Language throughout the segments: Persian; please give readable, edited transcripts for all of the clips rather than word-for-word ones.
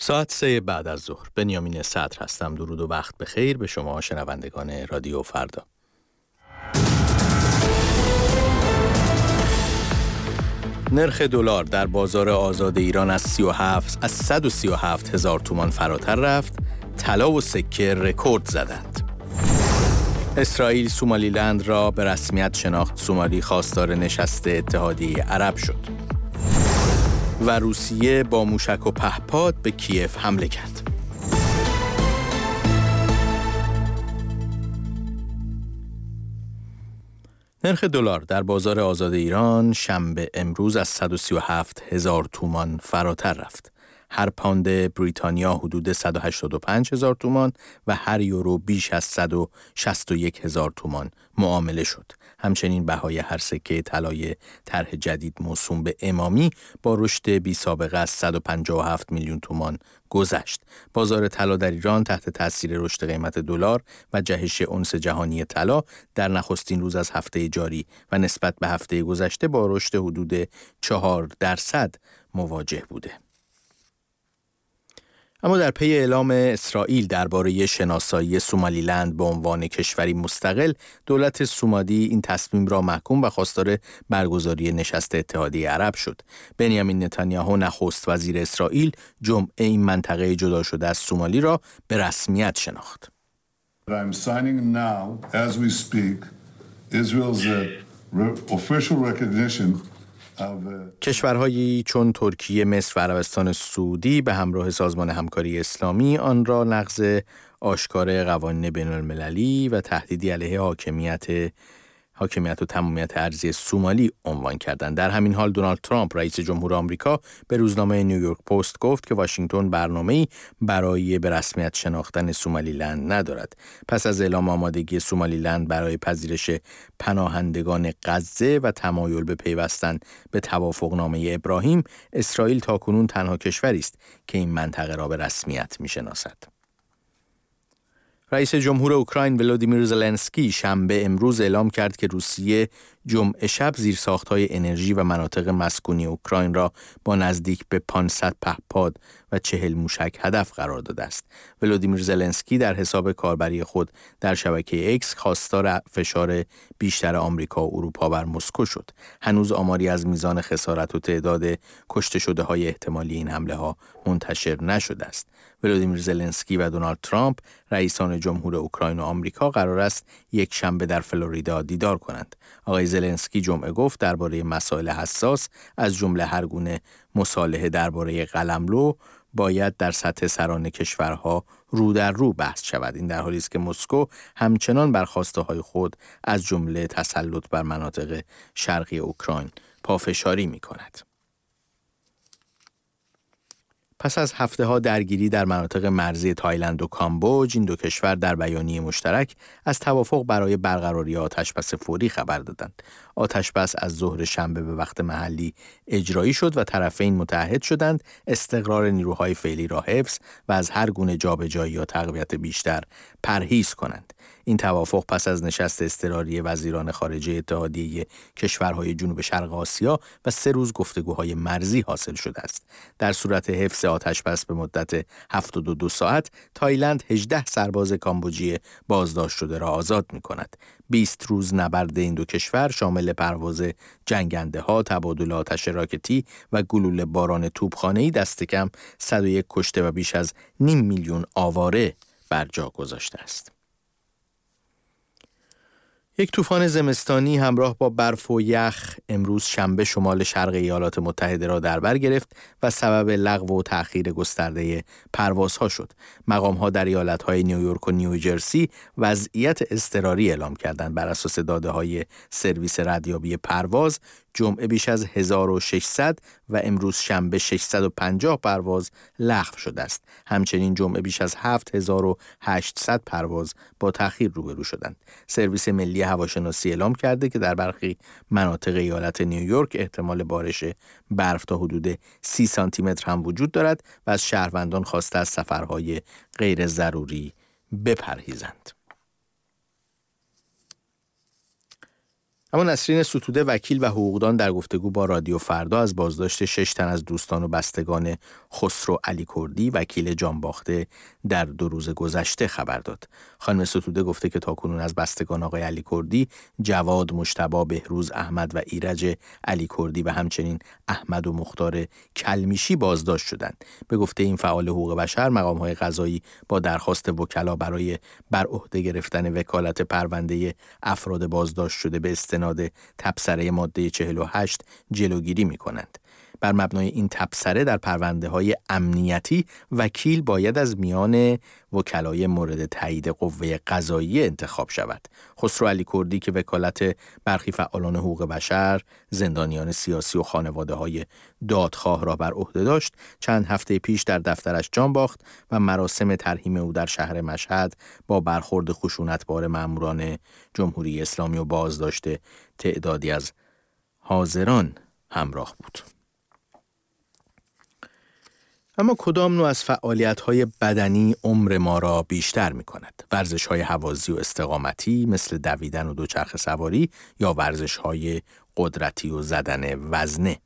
ساعت 3 بعد از ظهر. بنیامین صدر هستم. درود و وقت بخیر به شما شنوندگان رادیو فردا. نرخ دلار در بازار آزاد ایران از 137 هزار تومان فراتر رفت. طلا و سکه رکورد زدند. اسرائیل سومالیلند را به رسمیت شناخت. سومالی خواستار نشست اتحادیه عرب شد. و روسیه با موشک و پهپاد به کیف حمله کرد. نرخ دلار در بازار آزاد ایران شنبه امروز از 137 هزار تومان فراتر رفت. هر پوند بریتانیا حدود 185 هزار تومان و هر یورو بیش از 161 هزار تومان معامله شد. همچنین بهای هر سکه طلای طرح جدید موسوم به امامی با رشد بی سابقه از 157 میلیون تومان گذشت. بازار طلا در ایران تحت تاثیر رشد قیمت دلار و جهش اونس جهانی طلا در نخستین روز از هفته جاری و نسبت به هفته گذشته با رشد حدود 4% مواجه بوده. اما در پی اعلام اسرائیل درباره شناسایی سومالیلند به عنوان کشوری مستقل، دولت سومالی این تصمیم را محکوم و خواستار برگزاری نشست اتحادیه عرب شد. بنیامین نتانیاهو نخست وزیر اسرائیل جمعه این منطقه جدا شده از سومالی را به رسمیت شناخت. I'm signing now as we speak Israel's official recognition کشورهایی چون ترکیه، مصر و عربستان سعودی به همراه سازمان همکاری اسلامی آن را نقض آشکار قوانین بین‌المللی و تهدیدی علیه حاکمیت و تمامیت ارضی سومالی عنوان کردند. در همین حال دونالد ترامپ رئیس جمهور آمریکا به روزنامه نیویورک پست گفت که واشنگتن برنامه‌ای برای به رسمیت شناختن سومالیلند ندارد. پس از اعلام آمادگی سومالیلند برای پذیرش پناهندگان غزه و تمایل به پیوستن به توافقنامه ابراهیم، اسرائیل تاکنون تنها کشوری است که این منطقه را به رسمیت می‌شناسد. رئیس جمهور اوکراین ولودیمیر زلنسکی شنبه امروز اعلام کرد که روسیه جمعه شب زیرساخت‌های انرژی و مناطق مسکونی اوکراین را با نزدیک به 500 پهپاد و 40 موشک هدف قرار داده است. ولودیمیر زلنسکی در حساب کاربری خود در شبکه ایکس خواستار فشار بیشتر آمریکا و اروپا بر مسکو شد. هنوز آماری از میزان خسارت و تعداد کشته شده‌های احتمالی این حمله‌ها منتشر نشده است. ولودیمیر زلنسکی و دونالد ترامپ رئیسان جمهور اوکراین و آمریکا قرار است یک شنبه در فلوریدا دیدار کنند. آقای زلنسکی جمعه گفت درباره مسائل حساس از جمله هر گونه مصالحه درباره قلمرو باید در سطح سران کشورها رو در رو بحث شود. این در حالی است که مسکو همچنان بر خواسته‌های خود از جمله تسلط بر مناطق شرقی اوکراین پافشاری می‌کند. پس از هفته‌ها درگیری در مناطق مرزی تایلند و کامبوج، این دو کشور در بیانیه مشترک از توافق برای برقراری آتشبس فوری خبر دادند. آتشبس از ظهر شنبه به وقت محلی اجرایی شد و طرفین متعهد شدند استقرار نیروهای فعلی را حفظ و از هر گونه جابجایی یا تقویت بیشتر پرهیز کنند. این توافق پس از نشست اضطراری وزیران خارجه اتحادیه کشورهای جنوب شرق آسیا و 3 روز گفتگوهای مرزی حاصل شده است. در صورت حفظ آتشبس به مدت 72 ساعت، تایلند 18 سرباز کامبوجی بازداشت شده را آزاد می‌کند. 20 روز نبرد این دو کشور شامل پرواز جنگنده‌ها، تبادل آتش راکتی و گلوله باران توپخانه‌ای دست کم 101 کشته و بیش از نیم میلیون آواره بر جا گذاشته است. یک طوفان زمستانی همراه با برف و یخ امروز شنبه شمال شرق ایالات متحده را در بر گرفت و سبب لغو و تأخیر گسترده پروازها شد. مقام‌ها در ایالت‌های نیویورک و نیوجرسی وضعیت اضطراری اعلام کردند. بر اساس داده‌های سرویس ردیابی پرواز، جمعه بیش از 1600 و امروز شنبه 650 پرواز لغو شده است. همچنین جمعه بیش از 7800 پرواز با تأخیر روبرو شدند. سرویس ملی هواشناسی اعلام کرده که در برخی مناطق ایالت نیویورک احتمال بارش برف تا حدود 30 سانتی متر هم وجود دارد و از شهروندان خواسته از سفرهای غیر ضروری بپرهیزند. اما نسرین ستوده وکیل و حقوقدان در گفتگو با رادیو فردا از بازداشت 6 تن از دوستان و بستگان خسرو علی کردی وکیل جانباخته در 2 روز گذشته خبر داد. خانم ستوده گفته که تاکنون از بستگان آقای علی کردی جواد، مجتبی، بهروز احمد و ایرج علی کردی و همچنین احمد و مختار کلمیشی بازداشت شدند. به گفته این فعال حقوق بشر، مقام‌های قضایی با درخواست وکلا برای بر عهده گرفتن وکالت پرونده افراد بازداشت شده به استناد تبصره ماده 48 جلوگیری می‌کنند. بر مبنای این تبصره در پرونده‌های امنیتی وکیل باید از میان وکلای مورد تایید قوه قضاییه انتخاب شود. خسرو علی کردی که وکالت برخی فعالان حقوق بشر، زندانیان سیاسی و خانواده‌های دادخواه را بر عهده داشت، چند هفته پیش در دفترش جان باخت و مراسم ترحیم او در شهر مشهد با برخورد خشونتبار ماموران جمهوری اسلامی و بازداشت تعدادی از حاضران همراه بود. اما کدام نوع از فعالیت‌های بدنی عمر ما را بیشتر می‌کند؟ ورزش‌های هوازی و استقامتی مثل دویدن و دوچرخه سواری یا ورزش‌های قدرتی و زدن وزنه؟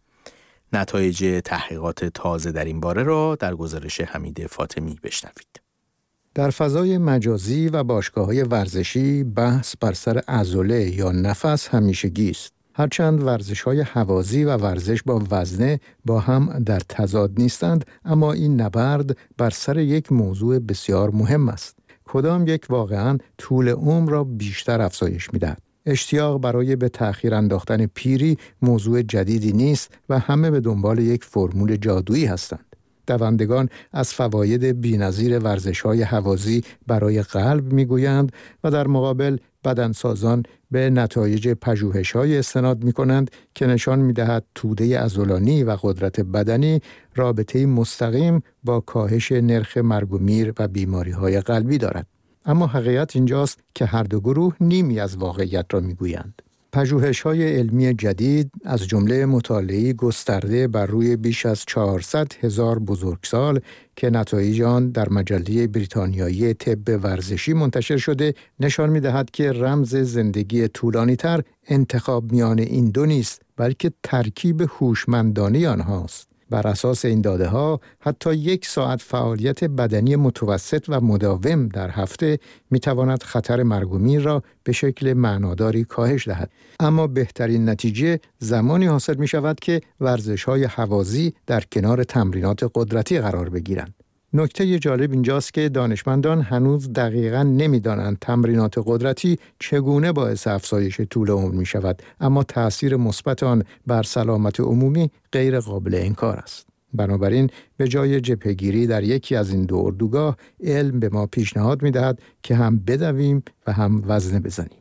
نتایج تحقیقات تازه در این باره را در گزارش حمید فاطمی بشنوید. در فضای مجازی و باشگاه‌های ورزشی بحث بر سر عضله یا نفس همیشگی است. هرچند ورزش‌های هوازی و ورزش با وزنه با هم در تضاد نیستند، اما این نبرد بر سر یک موضوع بسیار مهم است. کدام یک واقعاً طول عمر را بیشتر افزایش می‌دهد؟ اشتیاق برای به تأخیر انداختن پیری موضوع جدیدی نیست و همه به دنبال یک فرمول جادویی هستند. دوندگان از فواید بی‌نظیر ورزش‌های هوازی برای قلب می‌گویند و در مقابل بدنسازان به نتایج پژوهش‌های استناد می‌کنند که نشان می‌دهد توده عضلانی و قدرت بدنی رابطه‌ای مستقیم با کاهش نرخ مرگ و میر و بیماری‌های قلبی دارد. اما حقیقت اینجاست که هر دو گروه نیمی از واقعیت را می‌گویند. پژوهش‌های علمی جدید از جمله مطالعه‌ای گسترده بر روی بیش از 400,000 بزرگسال که نتایج آن در مجله بریتانیایی طب ورزشی منتشر شده نشان می‌دهد که رمز زندگی طولانی‌تر انتخاب میان این دو نیست، بلکه ترکیب هوشمندانه آنهاست. بر اساس این داده‌ها حتی 1 ساعت فعالیت بدنی متوسط و مداوم در هفته می‌تواند خطر مرگ و میر را به شکل معناداری کاهش دهد. اما بهترین نتیجه زمانی حاصل می‌شود که ورزش‌های هوازی در کنار تمرینات قدرتی قرار بگیرند. نکته جالب اینجاست که دانشمندان هنوز دقیقاً نمی‌دانند تمرینات قدرتی چگونه باعث افزایش طول عمر می‌شود، اما تأثیر مثبت آن بر سلامت عمومی غیر قابل انکار است. بنابراین به جای جبهه‌گیری در یکی از این دو اردوگاه، علم به ما پیشنهاد می‌دهد که هم بدویم و هم وزنه بزنیم.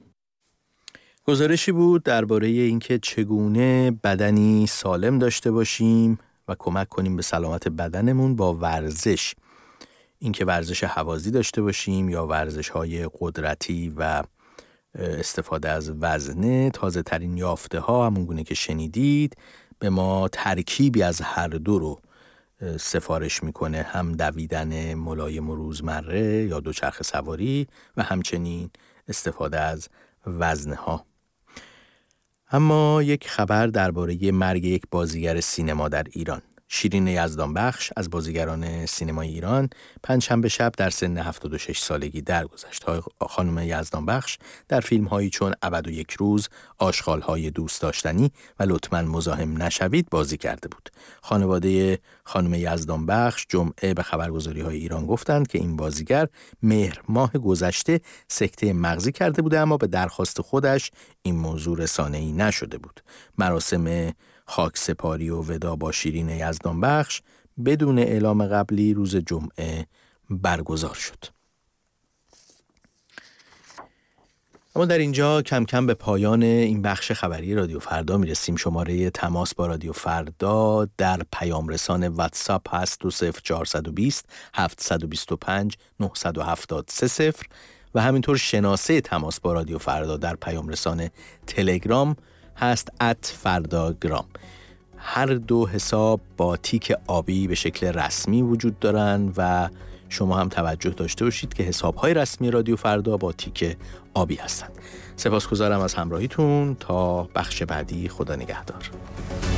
گزارشی بود درباره اینکه چگونه بدنی سالم داشته باشیم و کمک کنیم به سلامت بدنمون با ورزش. اینکه ورزش هوازی داشته باشیم یا ورزش‌های قدرتی و استفاده از وزنه، تازه ترین یافته ها همون گونه که شنیدید به ما ترکیبی از هر دو رو سفارش میکنه، هم دویدن ملایم و روزمره یا دوچرخه سواری و همچنین استفاده از وزنه ها. اما یک خبر درباره مرگ یک بازیگر سینما در ایران. شیرین یزدانبخش از بازیگران سینمای ایران پنجشنبه شب در سن 76 سالگی درگذشت. خانم یزدانبخش در فیلم‌هایی چون ابد و یک روز، آشغال‌های دوست داشتنی و لطفاً مزاحم نشوید بازی کرده بود. خانواده خانم یزدانبخش جمعه به خبرگزاری‌های ایران گفتند که این بازیگر مهر ماه گذشته سکته مغزی کرده بوده، اما به درخواست خودش این موضوع رسانه‌ای نشده بود. مراسم خاکسپاری و ودا با شیرین یزدانبخش بدون اعلام قبلی روز جمعه برگزار شد. اما در اینجا کم کم به پایان این بخش خبری رادیو فردا میرسیم. شماره تماس با رادیو فردا در پیام رسان واتساپ هست 20420 725 973 و همینطور شناسه تماس با رادیو فردا در پیام رسان تلگرام هست @فرداگرام. هر دو حساب با تیک آبی به شکل رسمی وجود دارن و شما هم توجه داشته باشید که حساب‌های رسمی رادیو فردا با تیک آبی هستند. سپاسگزارم از همراهیتون. تا بخش بعدی، خدا نگهدار.